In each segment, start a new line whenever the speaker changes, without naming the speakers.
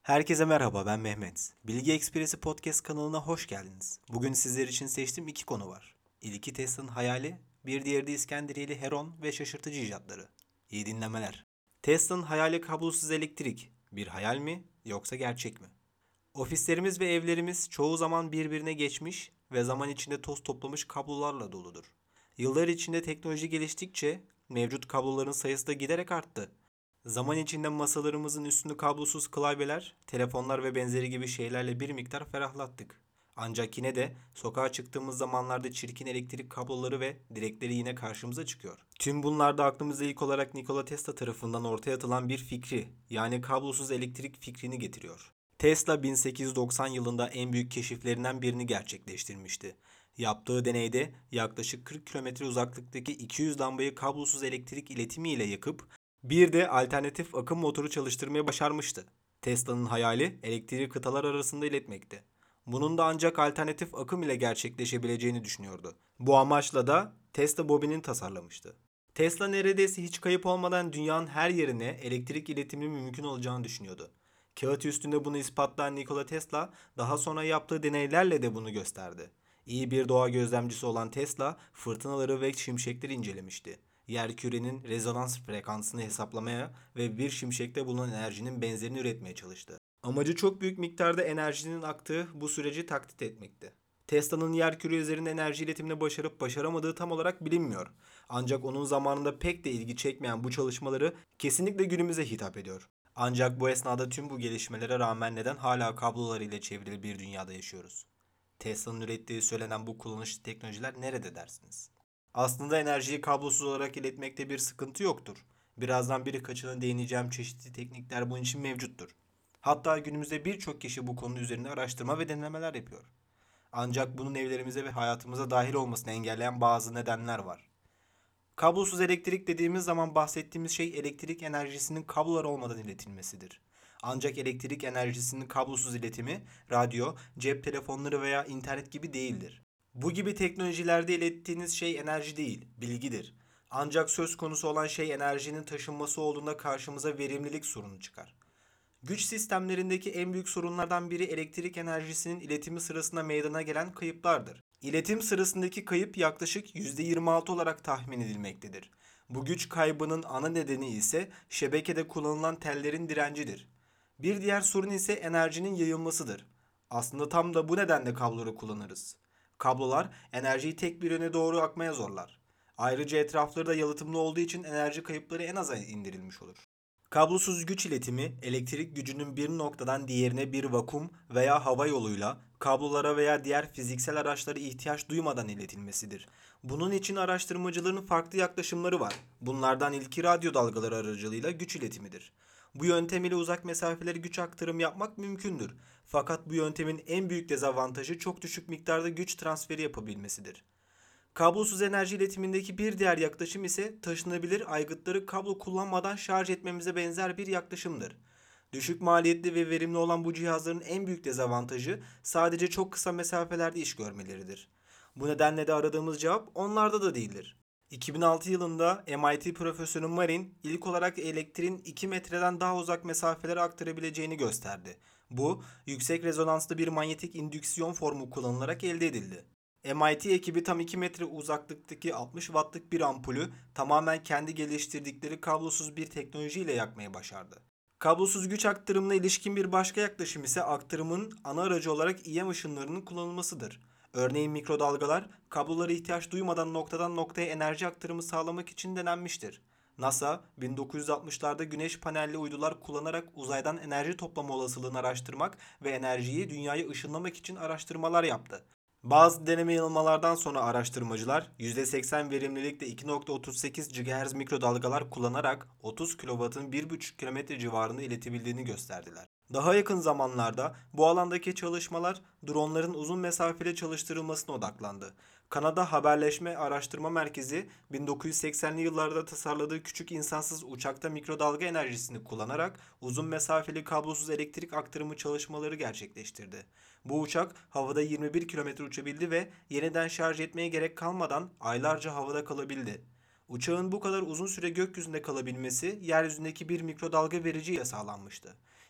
Herkese merhaba, ben Mehmet. Bilgi Ekspresi Podcast kanalına hoş geldiniz. Bugün sizler için seçtiğim iki konu var. İlki Tesla'nın hayali, bir diğeri de İskenderiyeli Heron ve şaşırtıcı icatları. İyi dinlemeler. Tesla'nın hayali kablosuz elektrik. Bir hayal mi yoksa gerçek mi? Ofislerimiz ve evlerimiz çoğu zaman birbirine geçmiş ve zaman içinde toz toplamış kablolarla doludur. Yıllar içinde teknoloji geliştikçe mevcut kabloların sayısı da giderek arttı. Zaman içinde masalarımızın üstünü kablosuz klavyeler, telefonlar ve benzeri gibi şeylerle bir miktar ferahlattık. Ancak yine de sokağa çıktığımız zamanlarda çirkin elektrik kabloları ve direkleri yine karşımıza çıkıyor. Tüm bunlarda aklımıza ilk olarak Nikola Tesla tarafından ortaya atılan bir fikri, yani kablosuz elektrik fikrini getiriyor. Tesla 1890 yılında en büyük keşiflerinden birini gerçekleştirmişti. Yaptığı deneyde yaklaşık 40 kilometre uzaklıktaki 200 lambayı kablosuz elektrik iletimiyle yakıp bir de alternatif akım motoru çalıştırmayı başarmıştı. Tesla'nın hayali elektriği kıtalar arasında iletmekti. Bunun da ancak alternatif akım ile gerçekleşebileceğini düşünüyordu. Bu amaçla da Tesla bobinini tasarlamıştı. Tesla neredeyse hiç kayıp olmadan dünyanın her yerine elektrik iletiminin mümkün olacağını düşünüyordu. Kağıt üstünde bunu ispatlayan Nikola Tesla daha sonra yaptığı deneylerle de bunu gösterdi. İyi bir doğa gözlemcisi olan Tesla fırtınaları ve şimşekleri incelemişti. Yerkürenin rezonans frekansını hesaplamaya ve bir şimşekte bulunan enerjinin benzerini üretmeye çalıştı. Amacı çok büyük miktarda enerjinin aktığı bu süreci taklit etmekti. Tesla'nın yerküre üzerinde enerji iletimini başarıp başaramadığı tam olarak bilinmiyor. Ancak onun zamanında pek de ilgi çekmeyen bu çalışmaları kesinlikle günümüze hitap ediyor. Ancak bu esnada tüm bu gelişmelere rağmen neden hala kablolar ile çevrili bir dünyada yaşıyoruz? Tesla'nın ürettiği söylenen bu kullanışlı teknolojiler nerede dersiniz? Aslında enerjiyi kablosuz olarak iletmekte bir sıkıntı yoktur. Birazdan birkaçına değineceğim çeşitli teknikler bunun için mevcuttur. Hatta günümüzde birçok kişi bu konu üzerinde araştırma ve denemeler yapıyor. Ancak bunun evlerimize ve hayatımıza dahil olmasını engelleyen bazı nedenler var. Kablosuz elektrik dediğimiz zaman bahsettiğimiz şey elektrik enerjisinin kablolar olmadan iletilmesidir. Ancak elektrik enerjisinin kablosuz iletimi radyo, cep telefonları veya internet gibi değildir. Bu gibi teknolojilerde ilettiğiniz şey enerji değil, bilgidir. Ancak söz konusu olan şey enerjinin taşınması olduğunda karşımıza verimlilik sorunu çıkar. Güç sistemlerindeki en büyük sorunlardan biri elektrik enerjisinin iletimi sırasında meydana gelen kayıplardır. İletim sırasındaki kayıp yaklaşık %26 olarak tahmin edilmektedir. Bu güç kaybının ana nedeni ise şebekede kullanılan tellerin direncidir. Bir diğer sorun ise enerjinin yayılmasıdır. Aslında tam da bu nedenle kabloları kullanırız. Kablolar enerjiyi tek bir yöne doğru akmaya zorlar. Ayrıca etrafları da yalıtımlı olduğu için enerji kayıpları en aza indirilmiş olur. Kablosuz güç iletimi, elektrik gücünün bir noktadan diğerine bir vakum veya hava yoluyla kablolara veya diğer fiziksel araçlara ihtiyaç duymadan iletilmesidir. Bunun için araştırmacıların farklı yaklaşımları var. Bunlardan ilki radyo dalgaları aracılığıyla güç iletimidir. Bu yöntem ile uzak mesafeleri güç aktarımı yapmak mümkündür. Fakat bu yöntemin en büyük dezavantajı çok düşük miktarda güç transferi yapabilmesidir. Kablosuz enerji iletimindeki bir diğer yaklaşım ise taşınabilir aygıtları kablo kullanmadan şarj etmemize benzer bir yaklaşımdır. Düşük maliyetli ve verimli olan bu cihazların en büyük dezavantajı sadece çok kısa mesafelerde iş görmeleridir. Bu nedenle de aradığımız cevap onlarda da değildir. 2006 yılında MIT profesörü Marin ilk olarak elektriğin 2 metreden daha uzak mesafelere aktarabileceğini gösterdi. Bu, yüksek rezonanslı bir manyetik indüksiyon formu kullanılarak elde edildi. MIT ekibi tam 2 metre uzaklıktaki 60 wattlık bir ampulü tamamen kendi geliştirdikleri kablosuz bir teknolojiyle yakmayı başardı. Kablosuz güç aktarımına ilişkin bir başka yaklaşım ise aktarımın ana aracı olarak EM ışınlarının kullanılmasıdır. Örneğin mikrodalgalar kablolara ihtiyaç duymadan noktadan noktaya enerji aktarımı sağlamak için denenmiştir. NASA 1960'larda güneş panelli uydular kullanarak uzaydan enerji toplama olasılığını araştırmak ve enerjiyi dünyaya ışınlamak için araştırmalar yaptı. Bazı deneme yanılmalardan sonra araştırmacılar %80 verimlilikte 2.38 GHz mikrodalgalar kullanarak 30 kW'ın 1,5 km civarında iletebildiğini gösterdiler. Daha yakın zamanlarda bu alandaki çalışmalar dronların uzun mesafeli çalıştırılmasına odaklandı. Kanada Haberleşme Araştırma Merkezi 1980'li yıllarda tasarladığı küçük insansız uçakta mikrodalga enerjisini kullanarak uzun mesafeli kablosuz elektrik aktarımı çalışmaları gerçekleştirdi. Bu uçak havada 21 kilometre uçabildi ve yeniden şarj etmeye gerek kalmadan aylarca havada kalabildi. Uçağın bu kadar uzun süre gökyüzünde kalabilmesi yeryüzündeki bir mikrodalga vericiyle sağlanmıştı.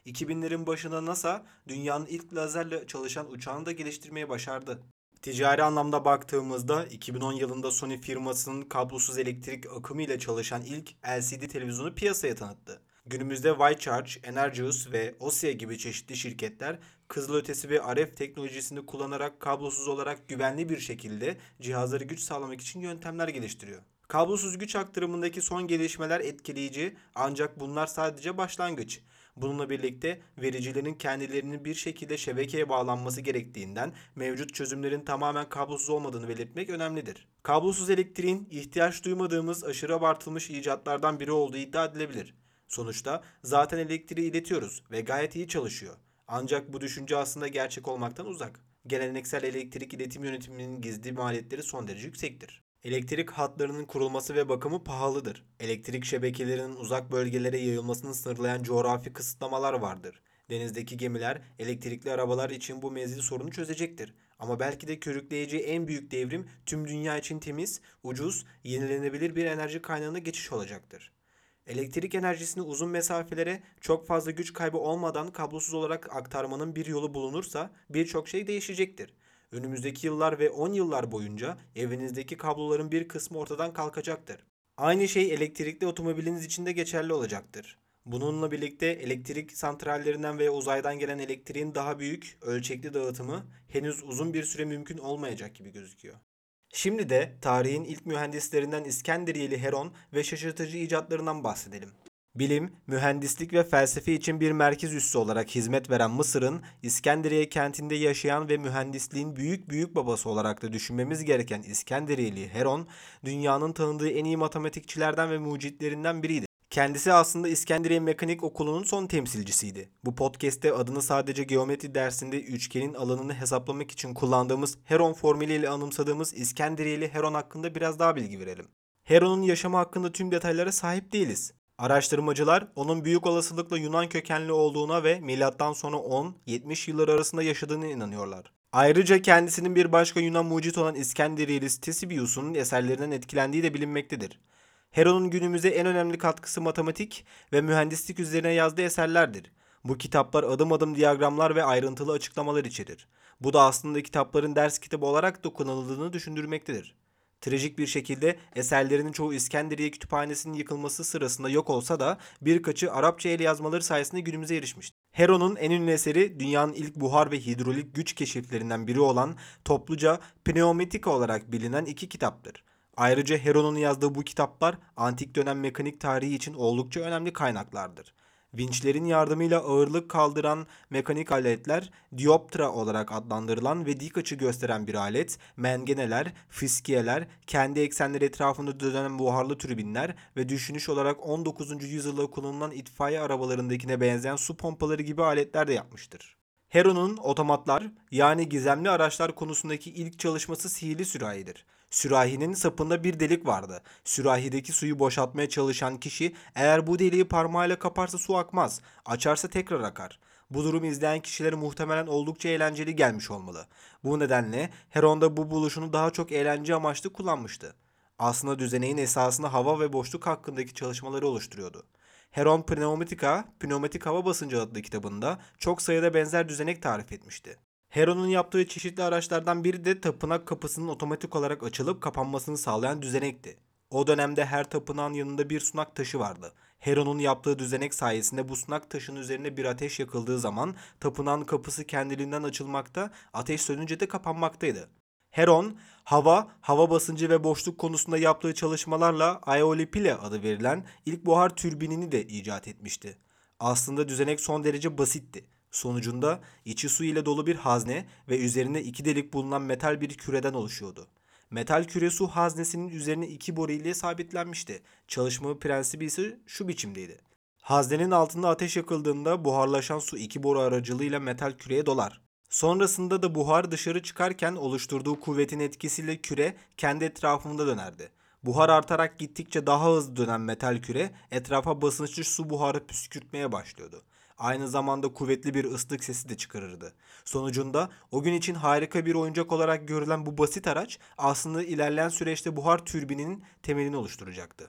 2000'lerin başında NASA dünyanın ilk lazerle çalışan uçağını da geliştirmeyi başardı. Ticari anlamda baktığımızda 2010 yılında Sony firmasının kablosuz elektrik akımı ile çalışan ilk LCD televizyonu piyasaya tanıttı. Günümüzde Wycharge, Energeus ve Ossia gibi çeşitli şirketler kızılötesi ve RF teknolojisini kullanarak kablosuz olarak güvenli bir şekilde cihazlara güç sağlamak için yöntemler geliştiriyor. Kablosuz güç aktarımındaki son gelişmeler etkileyici ancak bunlar sadece başlangıç. Bununla birlikte vericilerin kendilerinin bir şekilde şebekeye bağlanması gerektiğinden mevcut çözümlerin tamamen kablosuz olmadığını belirtmek önemlidir. Kablosuz elektriğin ihtiyaç duymadığımız aşırı abartılmış icatlardan biri olduğu iddia edilebilir. Sonuçta zaten elektriği iletiyoruz ve gayet iyi çalışıyor. Ancak bu düşünce aslında gerçek olmaktan uzak. Geleneksel elektrik iletim yönetiminin gizli maliyetleri son derece yüksektir. Elektrik hatlarının kurulması ve bakımı pahalıdır. Elektrik şebekelerinin uzak bölgelere yayılmasını sınırlayan coğrafi kısıtlamalar vardır. Denizdeki gemiler, elektrikli arabalar için bu menzil sorunu çözecektir. Ama belki de körükleyici en büyük devrim tüm dünya için temiz, ucuz, yenilenebilir bir enerji kaynağına geçiş olacaktır. Elektrik enerjisini uzun mesafelere çok fazla güç kaybı olmadan kablosuz olarak aktarmanın bir yolu bulunursa birçok şey değişecektir. Önümüzdeki yıllar ve 10 yıllar boyunca evinizdeki kabloların bir kısmı ortadan kalkacaktır. Aynı şey elektrikli otomobiliniz için de geçerli olacaktır. Bununla birlikte elektrik santrallerinden ve uzaydan gelen elektriğin daha büyük, ölçekli dağıtımı henüz uzun bir süre mümkün olmayacak gibi gözüküyor. Şimdi de tarihin ilk mühendislerinden İskenderiyeli Heron ve şaşırtıcı icatlarından bahsedelim. Bilim, mühendislik ve felsefe için bir merkez üssü olarak hizmet veren Mısır'ın İskenderiye kentinde yaşayan ve mühendisliğin büyük babası olarak da düşünmemiz gereken İskenderiyeli Heron, dünyanın tanıdığı en iyi matematikçilerden ve mucitlerinden biriydi. Kendisi aslında İskenderiye Mekanik Okulu'nun son temsilcisiydi. Bu podcast'te adını sadece geometri dersinde üçgenin alanını hesaplamak için kullandığımız Heron formülüyle anımsadığımız İskenderiyeli Heron hakkında biraz daha bilgi verelim. Heron'un yaşamı hakkında tüm detaylara sahip değiliz. Araştırmacılar onun büyük olasılıkla Yunan kökenli olduğuna ve milattan sonra 10-70 yılları arasında yaşadığına inanıyorlar. Ayrıca kendisinin bir başka Yunan mucit olan İskenderiyeli Ctesibius'un eserlerinden etkilendiği de bilinmektedir. Heron'un günümüze en önemli katkısı matematik ve mühendislik üzerine yazdığı eserlerdir. Bu kitaplar adım adım diyagramlar ve ayrıntılı açıklamalar içerir. Bu da aslında kitapların ders kitabı olarak da kullanıldığını düşündürmektedir. Trajik bir şekilde eserlerinin çoğu İskenderiye Kütüphanesi'nin yıkılması sırasında yok olsa da birkaçı Arapça el yazmaları sayesinde günümüze erişmiştir. Heron'un en ünlü eseri dünyanın ilk buhar ve hidrolik güç keşiflerinden biri olan topluca Pneumatika olarak bilinen iki kitaptır. Ayrıca Heron'un yazdığı bu kitaplar antik dönem mekanik tarihi için oldukça önemli kaynaklardır. Vinçlerin yardımıyla ağırlık kaldıran mekanik aletler dioptra olarak adlandırılan ve dik açı gösteren bir alet, mengeneler, fiskiyeler, kendi eksenleri etrafında dönen buharlı türbinler ve düşünüş olarak 19. yüzyılda kullanılan itfaiye arabalarındakine benzeyen su pompaları gibi aletler de yapmıştır. Heron'un otomatlar yani gizemli araçlar konusundaki ilk çalışması sihirli sürahidir. Sürahinin sapında bir delik vardı. Sürahideki suyu boşaltmaya çalışan kişi eğer bu deliği parmağıyla kaparsa su akmaz, açarsa tekrar akar. Bu durumu izleyen kişilere muhtemelen oldukça eğlenceli gelmiş olmalı. Bu nedenle Heron da bu buluşunu daha çok eğlence amaçlı kullanmıştı. Aslında düzeneğin esasını hava ve boşluk hakkındaki çalışmaları oluşturuyordu. Heron Pneumatik Hava Basıncı adlı kitabında çok sayıda benzer düzenek tarif etmişti. Heron'un yaptığı çeşitli araçlardan biri de tapınak kapısının otomatik olarak açılıp kapanmasını sağlayan düzenekti. O dönemde her tapınağın yanında bir sunak taşı vardı. Heron'un yaptığı düzenek sayesinde bu sunak taşının üzerine bir ateş yakıldığı zaman tapınağın kapısı kendiliğinden açılmakta, ateş sönünce de kapanmaktaydı. Heron, hava basıncı ve boşluk konusunda yaptığı çalışmalarla Aeolipile adı verilen ilk buhar türbinini de icat etmişti. Aslında düzenek son derece basitti. Sonucunda içi su ile dolu bir hazne ve üzerinde iki delik bulunan metal bir küreden oluşuyordu. Metal küre su haznesinin üzerine iki boru ile sabitlenmişti. Çalışma prensibi ise şu biçimdeydi. Haznenin altında ateş yakıldığında buharlaşan su iki boru aracılığıyla metal küreye dolar. Sonrasında da buhar dışarı çıkarken oluşturduğu kuvvetin etkisiyle küre kendi etrafında dönerdi. Buhar artarak gittikçe daha hızlı dönen metal küre etrafa basınçlı su buharı püskürtmeye başlıyordu. Aynı zamanda kuvvetli bir ıslık sesi de çıkarırdı. Sonucunda o gün için harika bir oyuncak olarak görülen bu basit araç aslında ilerleyen süreçte buhar türbininin temelini oluşturacaktı.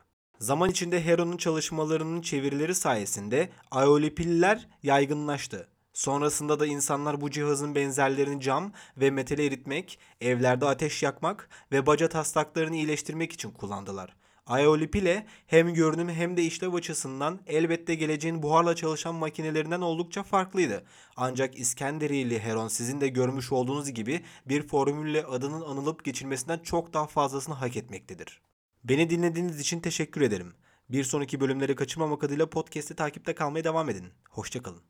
Zaman içinde Heron'un çalışmalarının çevirileri sayesinde aeolipiller yaygınlaştı. Sonrasında da insanlar bu cihazın benzerlerini cam ve metale eritmek, evlerde ateş yakmak ve baca taslaklarını iyileştirmek için kullandılar. Aeolipile hem görünüm hem de işlev açısından elbette geleceğin buharla çalışan makinelerinden oldukça farklıydı. Ancak İskenderiyeli Heron sizin de görmüş olduğunuz gibi bir formülle adının anılıp geçilmesinden çok daha fazlasını hak etmektedir. Beni dinlediğiniz için teşekkür ederim. Bir sonraki bölümleri kaçırmamak adıyla podcast'i takipte kalmaya devam edin. Hoşça kalın.